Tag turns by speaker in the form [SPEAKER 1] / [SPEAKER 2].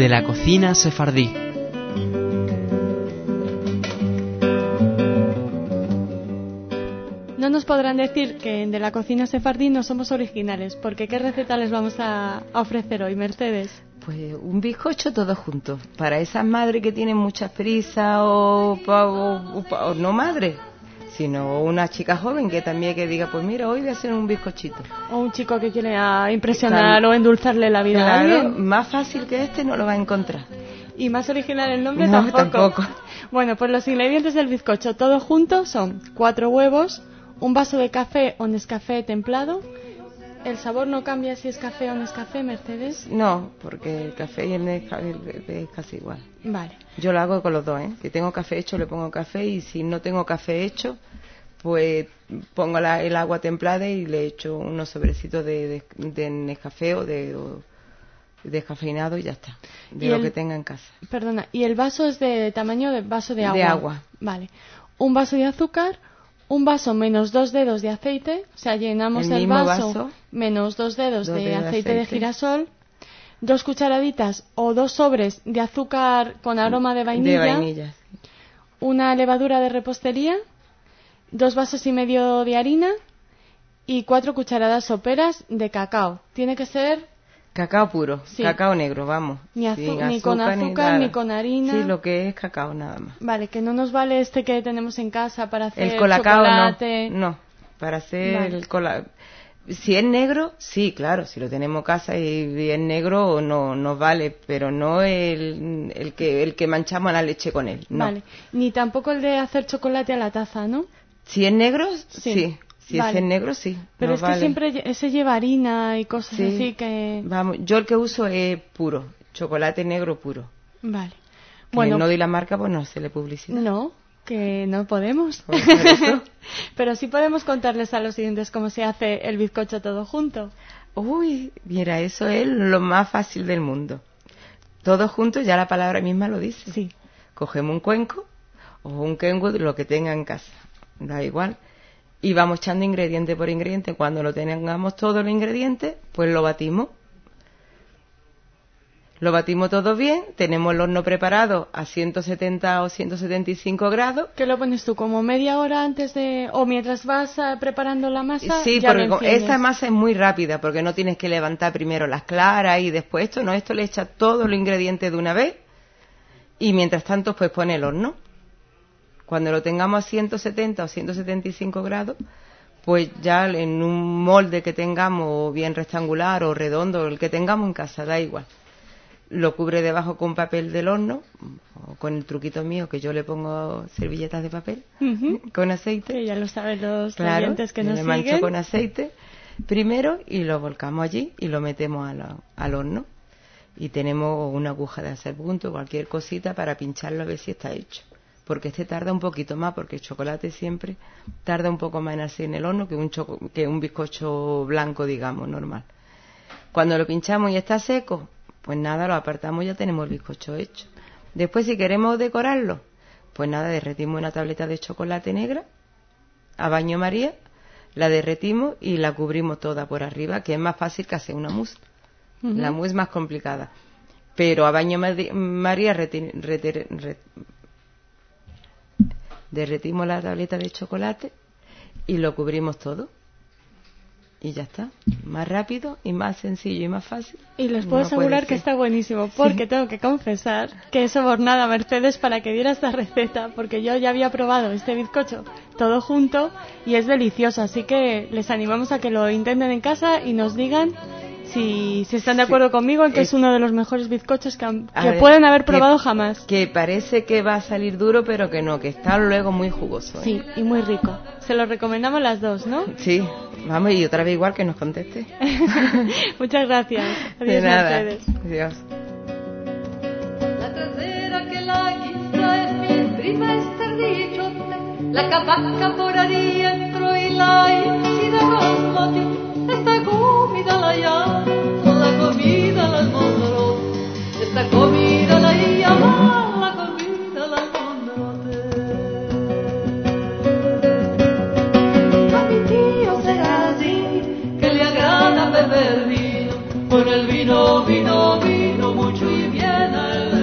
[SPEAKER 1] de la cocina sefardí.
[SPEAKER 2] No nos podrán decir que de la cocina sefardí no somos originales, porque ¿qué receta les vamos a ofrecer hoy, Mercedes?
[SPEAKER 3] Pues un bizcocho todo junto. Para esas madres que tienen muchas prisas o no madre, sino una chica joven que también que diga, pues mira, hoy voy a hacer un bizcochito.
[SPEAKER 2] O un chico que quiere impresionar o endulzarle la vida a alguien.
[SPEAKER 3] Más fácil que este no lo va a encontrar.
[SPEAKER 2] Y más original el nombre
[SPEAKER 3] no, tampoco.
[SPEAKER 2] Bueno, pues los ingredientes del bizcocho todo junto son 4 huevos, un vaso de café o Nescafé templado. ¿El sabor no cambia si es café o Nescafé, Mercedes?
[SPEAKER 3] No, porque el café y el Nescafé es casi igual.
[SPEAKER 2] Vale.
[SPEAKER 3] Yo lo hago con los dos, ¿eh? Si tengo café hecho le pongo café, y si no tengo café hecho, pues pongo el agua templada y le echo unos sobrecitos de Nescafé o de descafeinado y ya está, de lo que tenga en casa.
[SPEAKER 2] Perdona, ¿y el vaso es de tamaño de vaso de agua?
[SPEAKER 3] De agua.
[SPEAKER 2] Vale. Un vaso de azúcar, un vaso menos 2 dedos de aceite, o sea, llenamos el vaso menos 2 dedos de aceite de girasol, 2 cucharaditas o 2 sobres de azúcar con aroma de vainilla, una levadura de repostería, 2 vasos y medio de harina y 4 cucharadas soperas de cacao. Tiene que ser
[SPEAKER 3] cacao puro,
[SPEAKER 2] sí.
[SPEAKER 3] Cacao negro, vamos.
[SPEAKER 2] Ni con azúcar ni con harina.
[SPEAKER 3] Sí, lo que es cacao nada más.
[SPEAKER 2] Vale, que no nos vale este que tenemos en casa para hacer
[SPEAKER 3] el colacao,
[SPEAKER 2] chocolate.
[SPEAKER 3] No, para hacer el colacao. Si es negro, sí, claro, si lo tenemos en casa y es negro no nos vale, pero no el que manchamos la leche con él, no.
[SPEAKER 2] Vale, ni tampoco el de hacer chocolate a la taza, ¿no?
[SPEAKER 3] Si es negro, sí. Si
[SPEAKER 2] vale.
[SPEAKER 3] es negro, sí.
[SPEAKER 2] Pero es que siempre ese lleva harina y cosas así que...
[SPEAKER 3] Vamos, yo el que uso es puro, chocolate negro puro.
[SPEAKER 2] Vale.
[SPEAKER 3] Bueno, no doy la marca, pues no se le publicidad.
[SPEAKER 2] No, que no podemos.
[SPEAKER 3] Pues por eso.
[SPEAKER 2] Pero sí podemos contarles a los siguientes cómo se hace el bizcocho todo junto.
[SPEAKER 3] Uy, mira, eso es lo más fácil del mundo. Todo junto, ya la palabra misma lo dice.
[SPEAKER 2] Sí.
[SPEAKER 3] Cogemos un cuenco o un Kenwood, lo que tenga en casa, da igual. Y vamos echando ingrediente por ingrediente. Cuando lo tengamos todos los ingredientes, pues lo batimos. Lo batimos todo bien. Tenemos el horno preparado a 170 o 175 grados.
[SPEAKER 2] ¿Qué lo pones tú? ¿Como media hora antes de...? ¿O mientras vas preparando la masa?
[SPEAKER 3] Sí,
[SPEAKER 2] ya
[SPEAKER 3] porque esta masa es muy rápida, porque no tienes que levantar primero las claras y después esto. No, esto le echas todos los ingredientes de una vez. Y mientras tanto, pues pone el horno. Cuando lo tengamos a 170 o 175 grados, pues ya en un molde que tengamos, bien rectangular o redondo, el que tengamos en casa, da igual. Lo cubre debajo con papel del horno, o con el truquito mío, que yo le pongo servilletas de papel, con aceite.
[SPEAKER 2] Que ya lo saben los clientes que nos siguen.
[SPEAKER 3] Le mancho con aceite primero y lo volcamos allí y lo metemos al horno. Y tenemos una aguja de hacer punto, cualquier cosita para pincharlo a ver si está hecho. Porque este tarda un poquito más, porque el chocolate siempre tarda un poco más en hacer en el horno que un bizcocho blanco, digamos, normal. Cuando lo pinchamos y está seco, pues nada, lo apartamos y ya tenemos el bizcocho hecho. Después, si queremos decorarlo, pues nada, derretimos una tableta de chocolate negra a baño María, la derretimos y la cubrimos toda por arriba, que es más fácil que hacer una mousse. La mousse es más complicada. Pero a baño María derretimos la tableta de chocolate y lo cubrimos todo. Y ya está. Más rápido y más sencillo y más fácil.
[SPEAKER 2] Y les puedo asegurar que está buenísimo, porque tengo que confesar que he sobornado a Mercedes para que diera esta receta, porque yo ya había probado este bizcocho todo junto y es delicioso. Así que les animamos a que lo intenten en casa y nos digan si están de acuerdo conmigo en que es uno de los mejores bizcochos que pueden haber probado jamás.
[SPEAKER 3] Que parece que va a salir duro, pero que no, que está luego muy jugoso.
[SPEAKER 2] Sí, y muy rico. Se lo recomendamos las dos, ¿no?
[SPEAKER 3] Sí, vamos, y otra vez igual que nos conteste.
[SPEAKER 2] Muchas gracias. Adiós,
[SPEAKER 3] de nada.
[SPEAKER 2] Mercedes.
[SPEAKER 3] Adiós.
[SPEAKER 4] La trasera que la guisa es mi prima Esther Dichote, la capaca por adentro y la incida rosmoti. Esta comida la llaman la comida la almondrote. Esta comida la llaman la comida la almondrote. A mi tío será así, que le agrada beber vino, con el vino, vino, vino mucho y bien el